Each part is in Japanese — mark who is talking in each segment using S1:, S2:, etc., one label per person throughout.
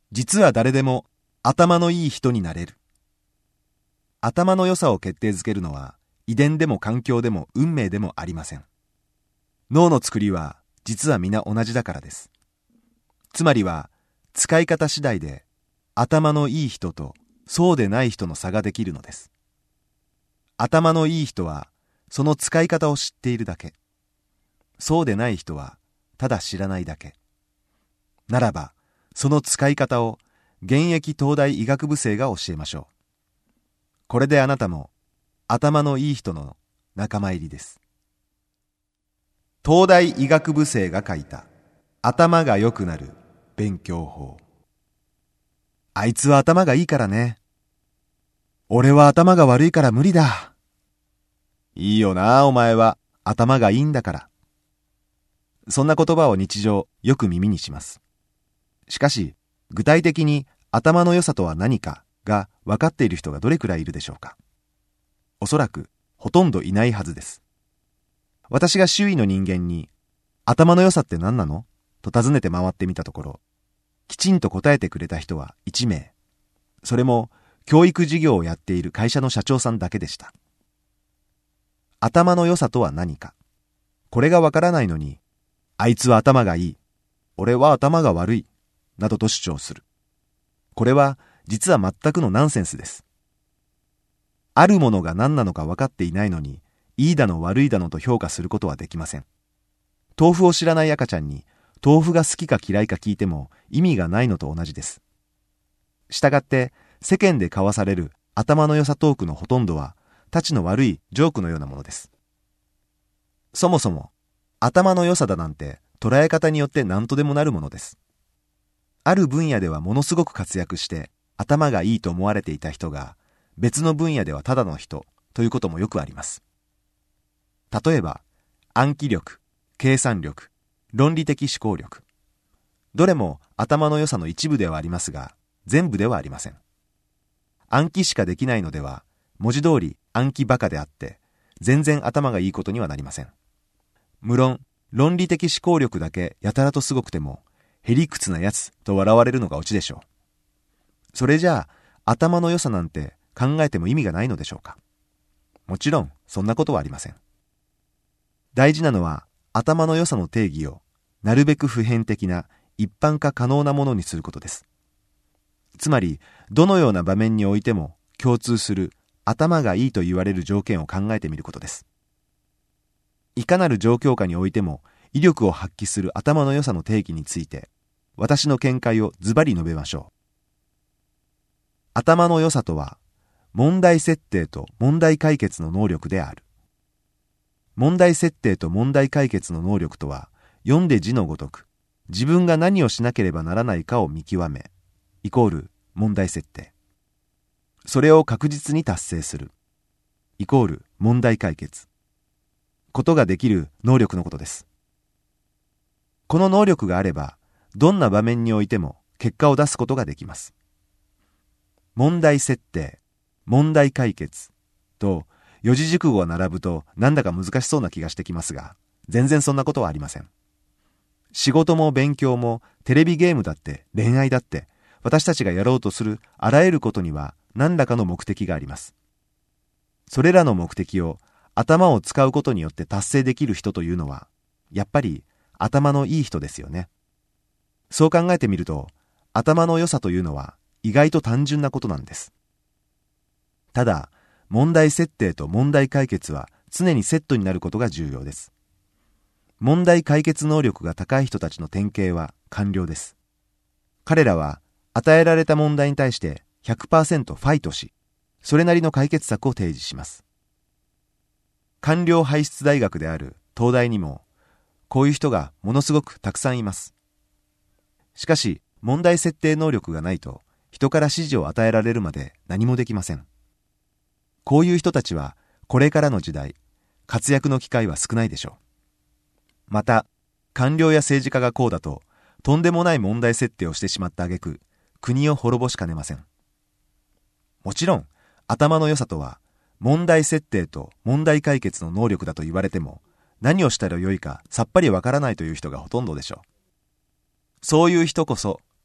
S1: 実は誰でも頭のいい人になれる。頭の良さを決定づけるのは遺伝でも環境でも運命でもありません。脳の作りは実は皆同じだからです。つまりは使い方次第で頭のいい人とそうでない人の差ができるのです。頭のいい人はその使い方を知っているだけ。そうでない人はただ知らないだけ。ならばその使い方を現役東大医学部生が教えましょう。これであなたも頭のいい人の仲間入りです。東大医学部生が書いた頭が良くなる勉強法。あいつは頭がいいからね。俺は頭が悪いから無理だ。いいよな、お前は頭がいいんだから。そんな言葉を日常よく耳にします。しかし具体的に頭の良さとは何かが分かっている人がどれくらいいるでしょうか。おそらくほとんどいないはずです。私が周囲の人間に頭の良さって何なのと尋ねて回ってみたところ、きちんと答えてくれた人は1名。それも教育事業をやっている会社の社長さんだけでした。頭の良さとは何か。これがわからないのに、あいつは頭がいい、俺は頭が悪い、などと主張する。これは実は全くのナンセンスです。あるものが何なのか分かっていないのに、いいだの悪いだのと評価することはできません。豆腐を知らない赤ちゃんに、豆腐が好きか嫌いか聞いても意味がないのと同じです。したがって世間で交わされる頭の良さトークのほとんどは、たちの悪いジョークのようなものです。そもそも頭の良さだなんて捉え方によって何とでもなるものです。ある分野ではものすごく活躍して頭がいいと思われていた人が、別の分野ではただの人ということもよくあります。例えば暗記力、計算力、論理的思考力。どれも頭の良さの一部ではありますが、全部ではありません。暗記しかできないのでは、文字通り暗記バカであって、全然頭がいいことにはなりません。無論、論理的思考力だけやたらとすごくても、へりくつなやつと笑われるのがオチでしょう。それじゃあ、頭の良さなんて考えても意味がないのでしょうか。もちろん、そんなことはありません。大事なのは、頭の良さの定義をなるべく普遍的な一般化可能なものにすることです。つまりどのような場面においても共通する頭がいいと言われる条件を考えてみることです。いかなる状況下においても威力を発揮する頭の良さの定義について、私の見解をズバリ述べましょう。頭の良さとは問題設定と問題解決の能力である。問題設定と問題解決の能力とは、読んで字のごとく、自分が何をしなければならないかを見極め、イコール問題設定。それを確実に達成する、イコール問題解決。ことができる能力のことです。この能力があれば、どんな場面においても結果を出すことができます。問題設定、問題解決と、四字熟語が並ぶとなんだか難しそうな気がしてきますが、全然そんなことはありません。仕事も勉強もテレビゲームだって恋愛だって、私たちがやろうとするあらゆることには何らかの目的があります。それらの目的を頭を使うことによって達成できる人というのは、やっぱり頭のいい人ですよね。そう考えてみると、頭の良さというのは意外と単純なことなんです。ただ、問題設定と問題解決は常にセットになることが重要です。問題解決能力が高い人たちの典型は官僚です。彼らは与えられた問題に対して 100% ファイトし、それなりの解決策を提示します。官僚輩出大学である東大にも、こういう人がものすごくたくさんいます。しかし、問題設定能力がないと、人から指示を与えられるまで何もできません。こういう人たちはこれからの時代、活躍の機会は少ないでしょう。また、官僚や政治家がこうだと、とんでもない問題設定をしてしまった挙句、国を滅ぼしかねません。もちろん、頭の良さとは、問題設定と問題解決の能力だと言われても、何をしたらよいかさっぱりわからないという人がほとんどでしょう。そういう人こそ、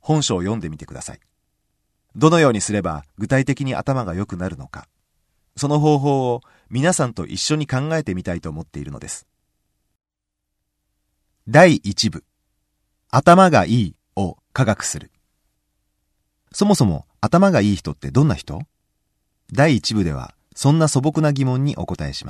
S1: 本書を読んでみてください。どのようにすれば具体的に頭が良くなるのか、その方法を皆さんと一緒に考えてみたいと思っているのです。第1部、頭がいいを科学する。そもそも頭がいい人ってどんな人？第1部ではそんな素朴な疑問にお答えします。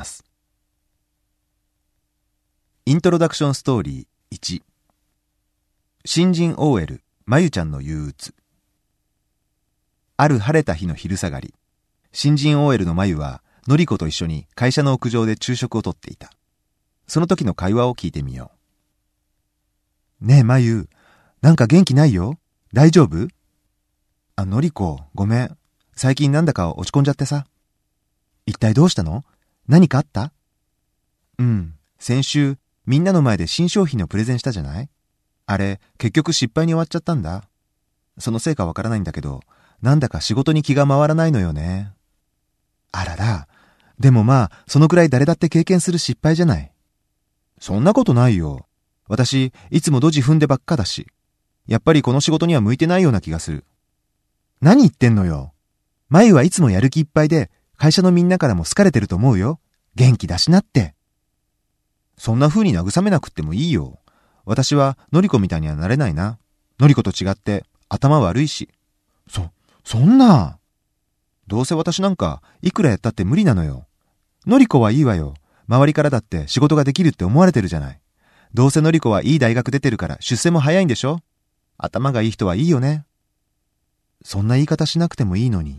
S1: イントロダクションストーリー1、新人 OL まゆちゃんの憂鬱。ある晴れた日の昼下がり、新人 OL のまゆはのりこと一緒に会社の屋上で昼食をとっていた。その時の会話を聞いてみよう。ねえまゆ、なんか元気ないよ。大丈夫？のりこ、ごめん。最近なんだか落ち込んじゃってさ。一体どうしたの？何かあった？先週みんなの前で新商品のプレゼンしたじゃない？あれ結局失敗に終わっちゃったんだ。そのせいかわからないんだけど、なんだか仕事に気が回らないのよね。あらら、でもまあそのくらい誰だって経験する失敗じゃない。そんなことないよ。私いつもドジ踏んでばっかだし、やっぱりこの仕事には向いてないような気がする。何言ってんのよ。まゆはいつもやる気いっぱいで、会社のみんなからも好かれてると思うよ。元気出しなって。そんな風に慰めなくってもいいよ。私はのりこみたいにはなれないな。のりこと違って頭悪いし。そんな。どうせ私なんかいくらやったって無理なのよ。のりこはいいわよ。周りからだって仕事ができるって思われてるじゃない。どうせのりこはいい大学出てるから出世も早いんでしょ。頭がいい人はいいよね。そんな言い方しなくてもいいのに。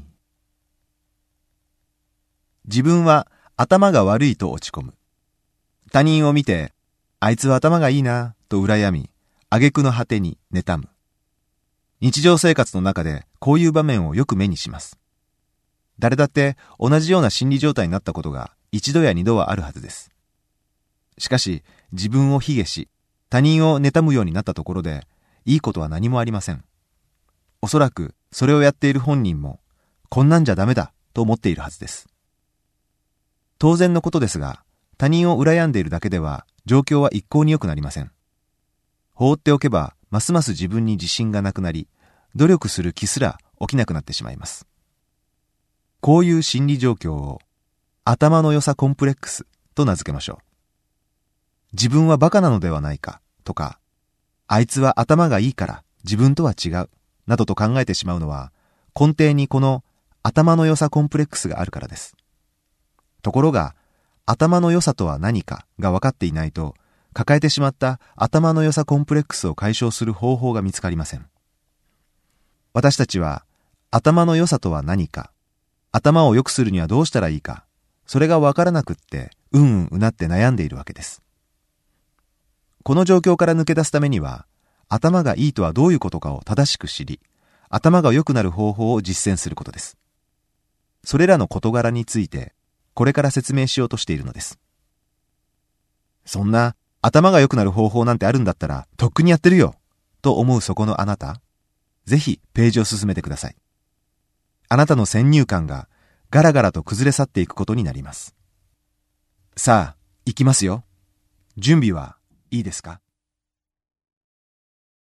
S1: 自分は頭が悪いと落ち込む。他人を見て、あいつは頭がいいなと羨み、挙句の果てに妬む。日常生活の中でこういう場面をよく目にします。誰だって同じような心理状態になったことが一度や二度はあるはずです。しかし自分を卑下し、他人を妬むようになったところで、いいことは何もありません。おそらくそれをやっている本人も、こんなんじゃダメだと思っているはずです。当然のことですが、他人を羨んでいるだけでは状況は一向に良くなりません。放っておけばますます自分に自信がなくなり、努力する気すら起きなくなってしまいます。こういう心理状況を頭の良さコンプレックスと名付けましょう。自分はバカなのではないかとか、あいつは頭がいいから自分とは違うなどと考えてしまうのは、根底にこの頭の良さコンプレックスがあるからです。ところが、頭の良さとは何かが分かっていないと、抱えてしまった頭の良さコンプレックスを解消する方法が見つかりません。私たちは、頭の良さとは何か、頭を良くするにはどうしたらいいか、それが分からなくって、うなって悩んでいるわけです。この状況から抜け出すためには、頭がいいとはどういうことかを正しく知り、頭が良くなる方法を実践することです。それらの事柄について、これから説明しようとしているのです。そんな頭が良くなる方法なんてあるんだったらとっくにやってるよと思うそこのあなた、ぜひページを進めてください。あなたの先入観がガラガラと崩れ去っていくことになります。さあ、行きますよ。準備はいいですか？